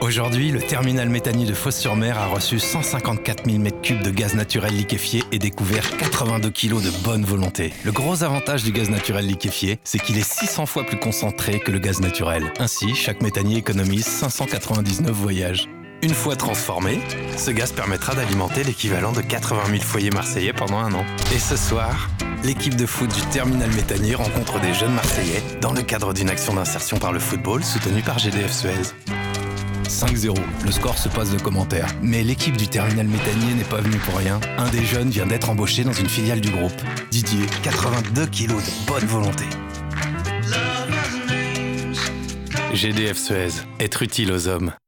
Aujourd'hui, le terminal méthanier de Fos-sur-Mer a reçu 154 000 m3 de gaz naturel liquéfié et découvert 82 kg de bonne volonté. Le gros avantage du gaz naturel liquéfié, c'est qu'il est 600 fois plus concentré que le gaz naturel. Ainsi, chaque méthanier économise 599 voyages. Une fois transformé, ce gaz permettra d'alimenter l'équivalent de 80 000 foyers marseillais pendant un an. Et ce soir, l'équipe de foot du terminal méthanier rencontre des jeunes Marseillais dans le cadre d'une action d'insertion par le football soutenue par GDF Suez. 5-0, le score se passe de commentaires. Mais l'équipe du terminal méthanier n'est pas venue pour rien. Un des jeunes vient d'être embauché dans une filiale du groupe. Didier, 82 kilos de bonne volonté. GDF Suez, être utile aux hommes.